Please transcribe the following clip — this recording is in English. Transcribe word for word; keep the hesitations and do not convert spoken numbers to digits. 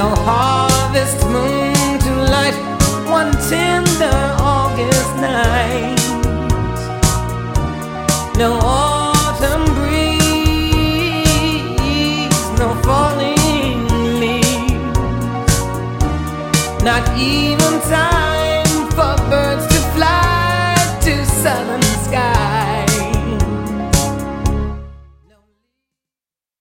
No harvest moon to light one tender August night. No autumn breeze, no falling leaves, not even time